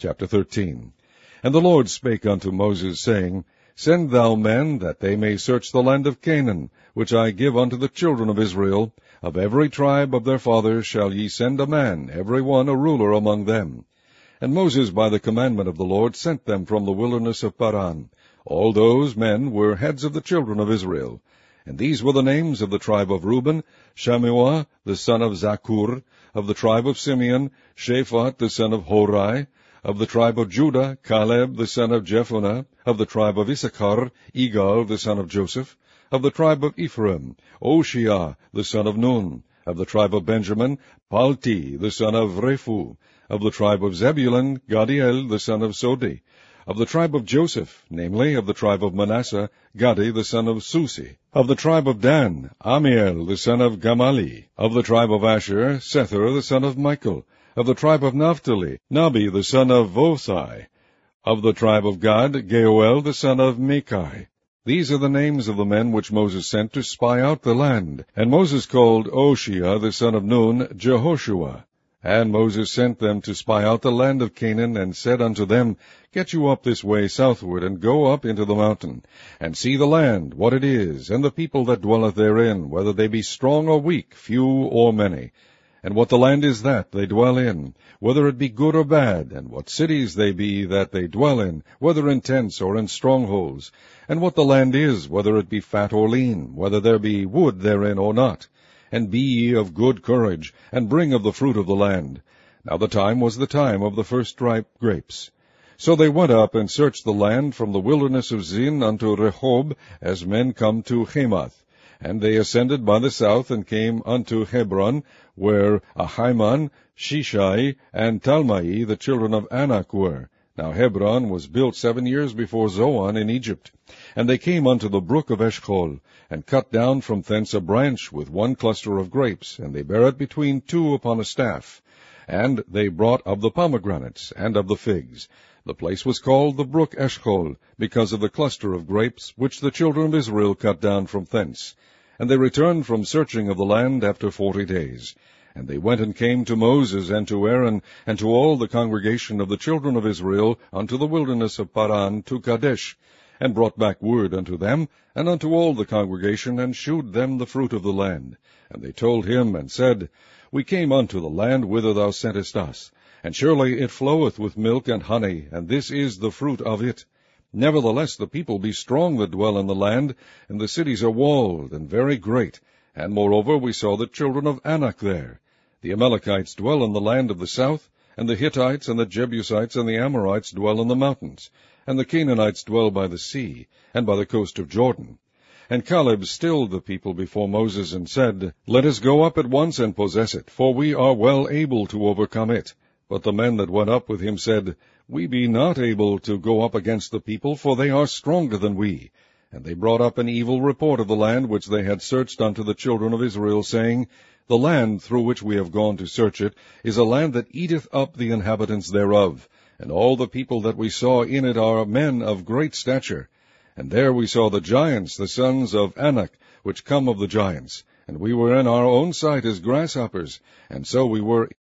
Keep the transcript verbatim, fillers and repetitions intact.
Chapter thirteen. And the Lord spake unto Moses, saying, Send thou men, that they may search the land of Canaan, which I give unto the children of Israel. Of every tribe of their fathers shall ye send a man, every one a ruler among them. And Moses by the commandment of the Lord sent them from the wilderness of Paran. All those men were heads of the children of Israel. And these were the names of the tribe of Reuben: Shammua the son of Zakur; of the tribe of Simeon, Shaphat the son of Hori; of the tribe of Judah, Caleb the son of Jephunneh; of the tribe of Issachar, Igal the son of Joseph; of the tribe of Ephraim, Oshiah the son of Nun; of the tribe of Benjamin, Palti the son of Rephu; of the tribe of Zebulun, Gadiel the son of Sodi; of the tribe of Joseph, namely, of the tribe of Manasseh, Gadi the son of Susi; of the tribe of Dan, Amiel the son of Gamali; of the tribe of Asher, Sethur the son of Michael; of the tribe of Naphtali, Nabi the son of Vosai; of the tribe of Gad, Geuel the son of Micai. These are the names of the men which Moses sent to spy out the land. And Moses called Oshiah the son of Nun Jehoshua. And Moses sent them to spy out the land of Canaan, and said unto them, Get you up this way southward, and go up into the mountain, and see the land, what it is, and the people that dwelleth therein, whether they be strong or weak, few or many, and what the land is that they dwell in, whether it be good or bad, and what cities they be that they dwell in, whether in tents or in strongholds, and what the land is, whether it be fat or lean, whether there be wood therein or not. And be ye of good courage, and bring of the fruit of the land. Now the time was the time of the first ripe grapes. So they went up and searched the land from the wilderness of Zin unto Rehob, as men come to Hamath. And they ascended by the south, and came unto Hebron, where Ahiman, Shishai, and Talmai, the children of Anak, were. Now Hebron was built seven years before Zoan in Egypt. And they came unto the brook of Eshcol, and cut down from thence a branch with one cluster of grapes, and they bare it between two upon a staff. And they brought of the pomegranates, and of the figs. The place was called the brook Eshcol, because of the cluster of grapes, which the children of Israel cut down from thence. And they returned from searching of the land after forty days. And they went and came to Moses and to Aaron, and to all the congregation of the children of Israel, unto the wilderness of Paran, to Kadesh, and brought back word unto them, and unto all the congregation, and shewed them the fruit of the land. And they told him, and said, We came unto the land whither thou sentest us, and surely it floweth with milk and honey, and this is the fruit of it. Nevertheless the people be strong that dwell in the land, and the cities are walled, and very great. And moreover we saw the children of Anak there. The Amalekites dwell in the land of the south, and the Hittites, and the Jebusites, and the Amorites dwell in the mountains, and the Canaanites dwell by the sea, and by the coast of Jordan. And Caleb stilled the people before Moses, and said, Let us go up at once and possess it, for we are well able to overcome it. But the men that went up with him said, We be not able to go up against the people, for they are stronger than we. And they brought up an evil report of the land which they had searched unto the children of Israel, saying, The land through which we have gone to search it is a land that eateth up the inhabitants thereof, and all the people that we saw in it are men of great stature. And there we saw the giants, the sons of Anak, which come of the giants. And we were in our own sight as grasshoppers, and so we were